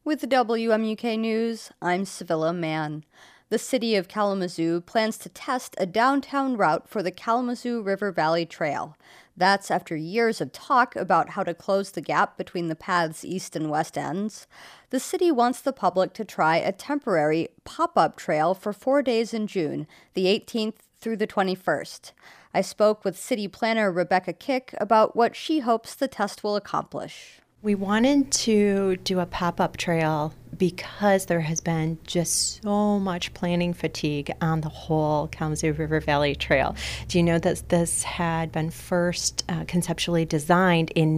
With WMUK News, I'm Sevilla Mann. The city of Kalamazoo plans to test a downtown route for the Kalamazoo River Valley Trail. That's after years of talk about how to close the gap between the path's east and west ends. The city wants the public to try a temporary pop-up trail for 4 days in June, the 18th through the 21st. I spoke with city planner Rebecca Kick about what she hopes the test will accomplish. We wanted to do a pop-up trail because there has been just so much planning fatigue on the whole Kalamazoo River Valley Trail. Do you know that this had been first conceptually designed in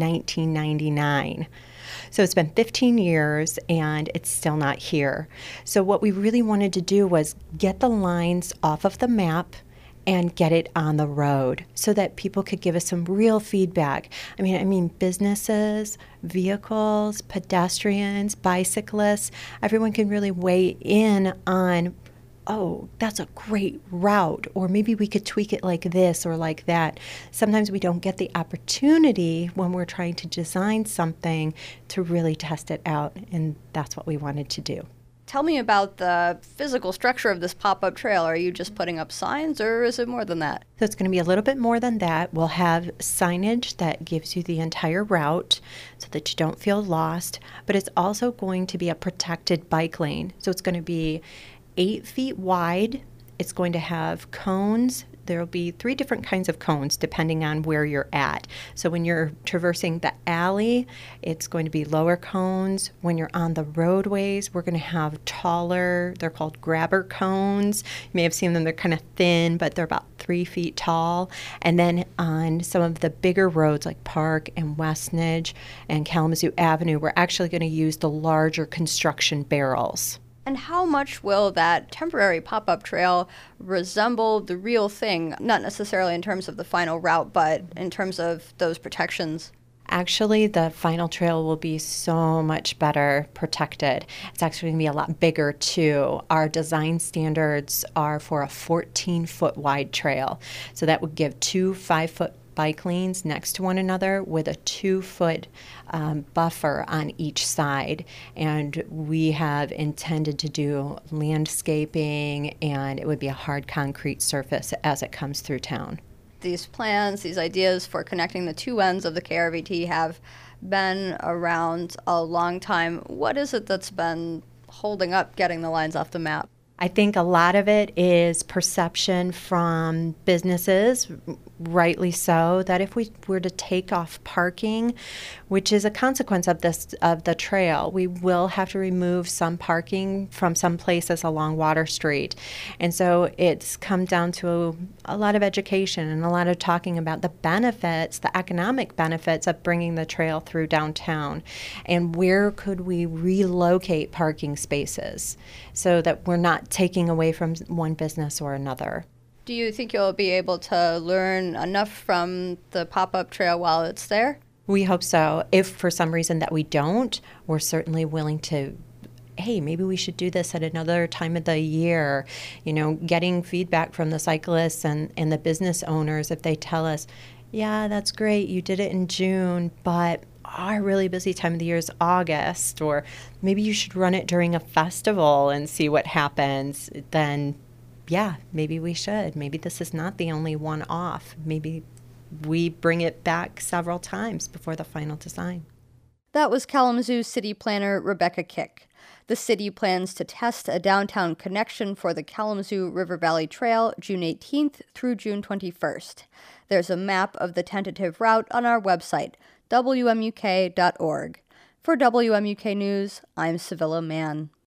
1999? So it's been 15 years and it's still not here. So what we really wanted to do was get the lines off of the map and get it on the road so that people could give us some real feedback. I mean, businesses, vehicles, pedestrians, bicyclists, everyone can really weigh in on, oh, that's a great route, or maybe we could tweak it like this or like that. Sometimes we don't get the opportunity when we're trying to design something to really test it out, and that's what we wanted to do. Tell me about the physical structure of this pop-up trail. Are you just putting up signs, or is it more than that? So it's going to be a little bit more than that. We'll have signage that gives you the entire route so that you don't feel lost, but it's also going to be a protected bike lane. So it's going to be 8 feet wide. It's going to have cones. There will be 3 different kinds of cones depending on where you're at. So when you're traversing the alley, it's going to be lower cones. When you're on the roadways, we're going to have taller, they're called grabber cones. You may have seen them, they're kind of thin, but they're about 3 feet tall. And then on some of the bigger roads like Park and Westnedge and Kalamazoo Avenue, we're actually going to use the larger construction barrels. And how much will that temporary pop-up trail resemble the real thing, not necessarily in terms of the final route, but in terms of those protections? Actually, the final trail will be so much better protected. It's actually going to be a lot bigger, too. Our design standards are for a 14-foot wide trail. So that would give 2 5-foot bike lanes next to one another with a 2-foot buffer on each side. And we have intended to do landscaping, and it would be a hard concrete surface as it comes through town. These plans, these ideas for connecting the two ends of the KRVT have been around a long time. What is it that's been holding up getting the lines off the map? I think a lot of it is perception from businesses, rightly so, that if we were to take off parking, which is a consequence of the trail, we will have to remove some parking from some places along Water Street. And so it's come down to a lot of education and a lot of talking about the benefits, the economic benefits of bringing the trail through downtown, and where could we relocate parking spaces so that we're not taking away from one business or another. Do you think you'll be able to learn enough from the pop-up trail while it's there? We hope so. If for some reason that we don't, we're certainly willing to, hey, maybe we should do this at another time of the year. You know, getting feedback from the cyclists and the business owners if they tell us, yeah, that's great, you did it in June, but our really busy time of the year is August, or maybe you should run it during a festival and see what happens, then yeah, maybe we should. Maybe this is not the only one off. Maybe we bring it back several times before the final design. That was Kalamazoo City Planner Rebecca Kick. The city plans to test a downtown connection for the Kalamazoo River Valley Trail June 18th through June 21st. There's a map of the tentative route on our website, WMUK.org. For WMUK News, I'm Sevilla Mann.